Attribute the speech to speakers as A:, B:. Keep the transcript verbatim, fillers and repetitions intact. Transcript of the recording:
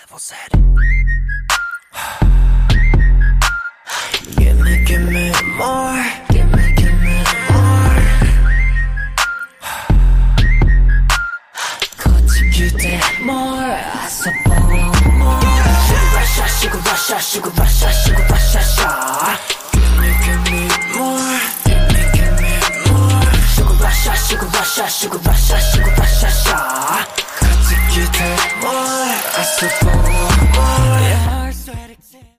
A: devil said Gimme, gimme more. Gimme, gimme more. 거칠때 more. 아서보고 more. Sugar rush, sugar rush, sugar rush, sugar rush, sugar. Gimme, gimme more. Gimme, gimme more. Sugar rush, sugar rush, sugar rush, sugar.